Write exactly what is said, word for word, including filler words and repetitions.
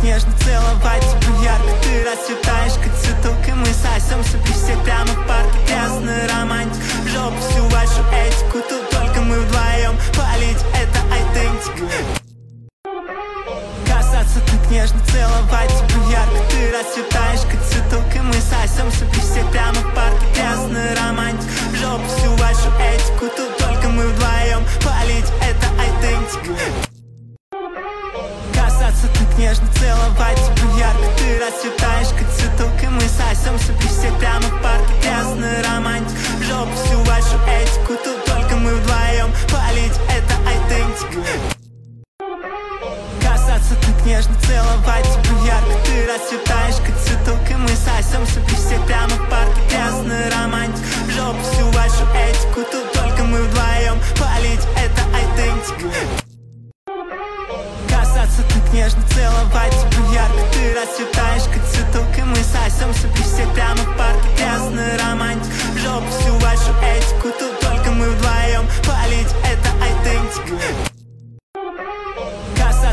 нежно целовать тебя ярко. Ты расцветаешь, как цветок, и мы сосемся при всех прямо в парке. Грязная романтика, в жопу всю вашу этику. Тут только мы вдвоем, полить это айдентика. Касаться так нежно, целовать тебя ярко. Ты расцветаешь, как цветок, и мы сосемся при всех прямо в парке. Грязная романтика, в жопу всю вашу этику. Тут только мы вдвоем, полить это айдентика. Касаться так нежно, целовать тебя ярко. Ты расцветаешь, как цветок, и мы сосемся при всех прямо в парке. Грязная романтика, в жопу всю вашу этику. Тут только мы вдвоем, полить это айдентика. Касаться так нежно, целовать тебя ярко. Ты расцветаешь, как цветок, и мы сосемся при всех прямо в парке. Грязная романтика, в жопу всю вашу этику. Тут только мы вдвоем, полить это айдентика. Касаться так нежно, целовать тебя ярко. Ты расцветаешь,